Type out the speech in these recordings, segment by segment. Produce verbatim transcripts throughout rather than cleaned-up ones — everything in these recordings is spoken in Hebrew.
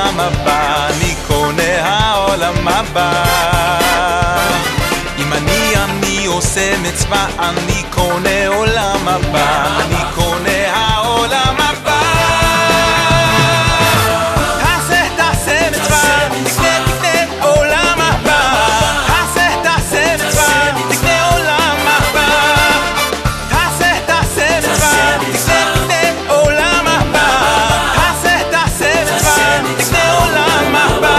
העולם הבא, אני קונה העולם הבא. אם אני אני עושה מצווה, אני קונה עולם הבא, אני קונה העולם הבא. תעשה תעשה מצווה, תקנה תקנה עולם הבא. תעשה תעשה מצווה, תקנה עולם הבא. תעשה תעשה מצווה, תקנה תקנה עולם הבא. תעשה תעשה מצווה, תקנה עולם הבא.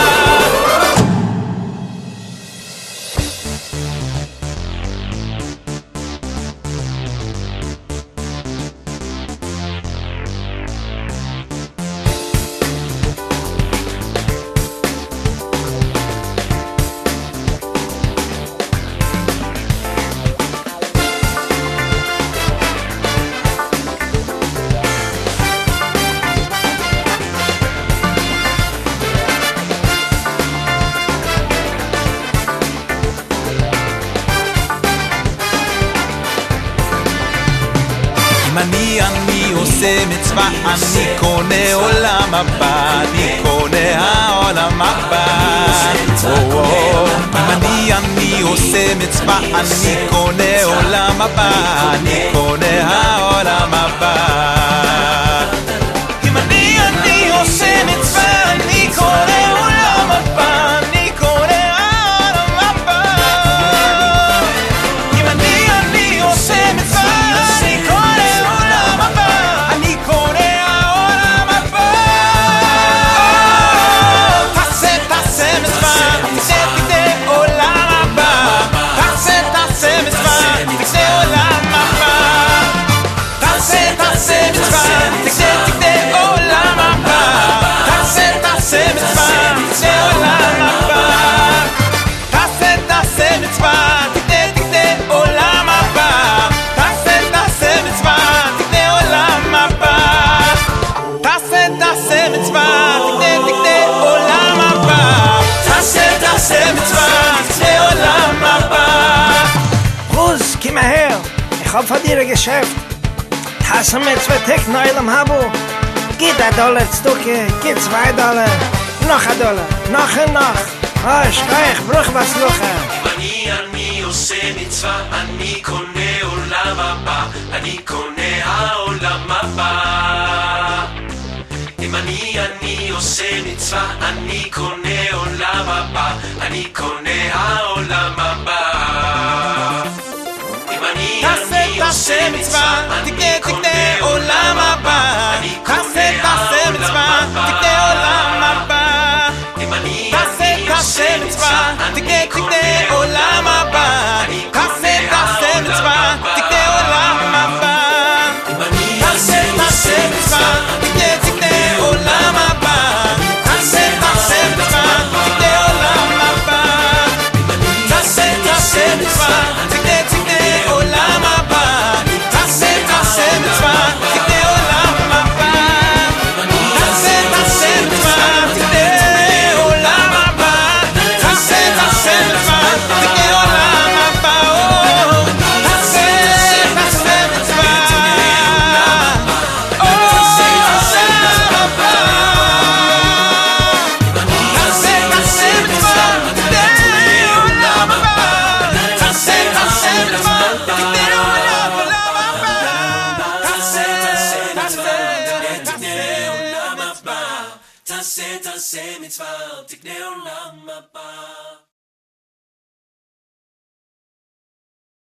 אם אני אני עושה מצווה, אני קונה עולם הבא, אני קונה העולם הבא. אם אני אני עושה מצווה, אני קונה עולם הבא, אני קונה העולם הבא. אם אני אני עושה מצווה, אני קונה עולם הבא, אני קונה העולם הבא. אם אני אני עושה מצווה, אני קונה עולם הבא, אני קונה העולם הבא. תעשה תעשה מצווה, תקנה תקנה עולם הבא. תעשה תעשה מצווה, תקנה עולם הבא. תעשה תעשה מצווה, תקנה תקנה עולם הבא. תעשה תעשה מצווה, תקנה עולם הבא. תעשה תעשה מצווה, תקנה תקנה עולם הבא. תעשה תעשה מצווה, תקנה עולם הבא. תעשה תעשה מצווה, תקנה תקנה עולם הבא. תעשה תעשה מצווה, תקנה עולם הבא. Ruz, komm mal her. Ich hab von dir ein Geschäft. Hast du mir zwei Ticken Eulam Habu? Gib ein Dollar Stücke, gib zwei Dollar. Noch ein Dollar, noch und noch. Oh, schreich, bruch was luche. אם אני אני עושה מצווה, אני קונה עולם הבא, אני קונה העולם הבא. אם אני אני עושה מצווה, אני קונה עולם הבא, אני קונה העולם הבא. אם אני אני עושה מצווה, תקנה תקנה עולם הבא. תעשה תעשה מצווה, תקנה עולם הבא. אם אני תעשה תעשה מצווה, תקנה תקנה עולם הבא. תעשה תעשה מצווה, תקנה עולם הבא. תעשה תעשה מצווה, תקנה תקנה עולם הבא. תעשה תעשה מצווה, תקנה עולם הבא. תעשה תעשה מצווה, תקנה תקנה עולם הבא. תעשה תעשה מצווה, תקנה עולם הבא. תעשה תעשה מצווה, תקנה עולם הבא. תעשה תעשה מצווה, תקנה עולם הבא. תעשה תעשה מצווה, או עולם הבא. תעשה תעשה מצווה, תקנה עולם הבא. תעשה תעשה מצווה, תקנה עולם הבא. תעשה תעשה תעשה תעשה מצווה, תקנה עולם הבא.